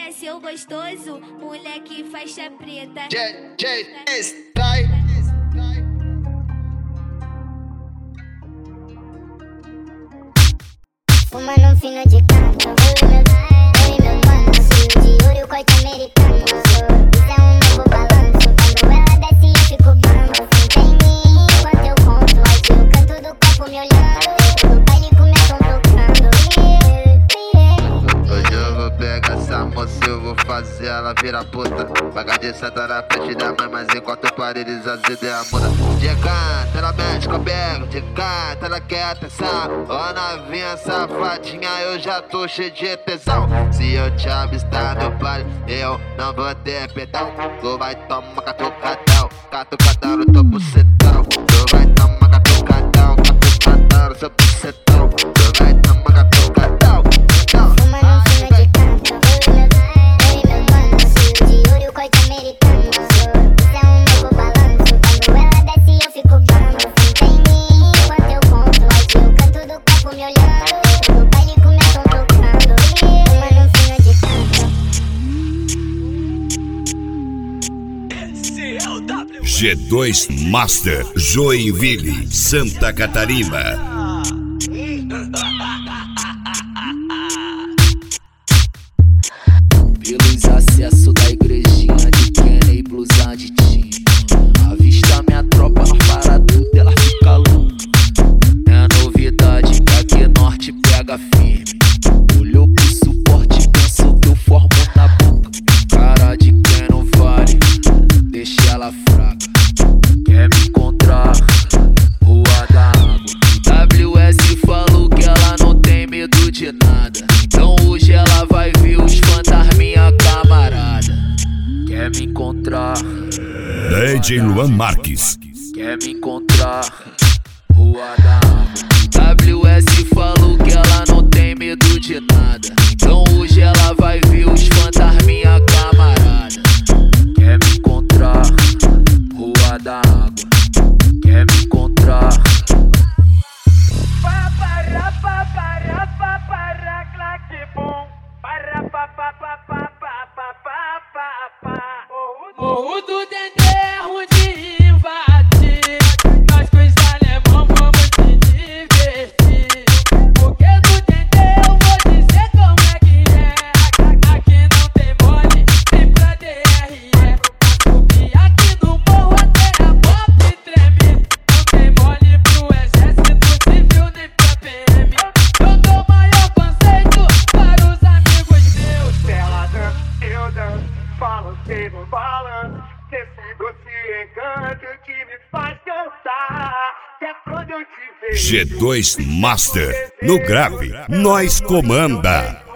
seu gostoso, moleque faixa preta. DJ Style. Fumando um fino de canto, eu e meu mano, fio de ouro, corte americano. Isso é um novo balanço, quando ela desce eu fico bambo. Senta em mim enquanto eu conto, hoje eu canto do copo me olhando. Dentro do baile começam tocando. Hoje eu vou pegar essa moça, eu vou fazer ela virar puta. Pagar de santa na frente da mãe, mas enquanto eu paro eles as ideias mudam. De canto, ela mexe com a pega, de canto, ela quer atenção. Ó novinha safadinha, eu já tô cheio de tesão. Se eu te avistar no baile, eu não vou ter perdão. Tu vai tomar catucadão, catucadão no teu bucetão. Tu vai tomar catucadão, catucadão no seu bucetão. Tu vai tomar catucadão. Fumando um fino de canto, eu e meu mano, fio de ouro, corte americano. Isso é um novo balanço, quando ela desce eu fico bambo. Senta em mim enquanto eu conto, hoje eu canto do copo me olhando. Dentro do baile começam tocando. Fumando um fino de canto. G2 Master, Joinville, Santa Catarina. Pelos acessos da igrejinha de Kenny, blusa de tim. Avista minha tropa, nós para tudo, ela fica louca. É novidade que aqui norte pega firme. Olhou pro suporte, pensou que eu formo na boca. Cara de quem não vale, deixa ela fraca. Quer me encontrar, Rua da Água. WS falou que ela não tem medo de nada. Então hoje ela vai ver os fantasminha camarada. Quer me encontrar, DJ Luan Marques. quer me encontrar, Rua da Água. WS falou que ela não tem medo de nada. Então hoje ela vai ver os fantasminha camarada. Quer me encontrar, Rua da Água. Quer me encontrar. Morro do Dendê é ruim de invadir, mas com os alemão vamos se divertir. Porque do Dendê eu vou dizer como é que é. Aqui não tem mole, nem pra DRE. Pra subir aqui no morro até a pop treme. Não tem mole pro exército civil nem pra PM. Eu dou maior conceito para os amigos meus. Ela dança, eu danço, falo que não balanço. Esse doce encanto que me faz cantar. Que é quando eu te vejo. G2 Master, no grave, nós comanda.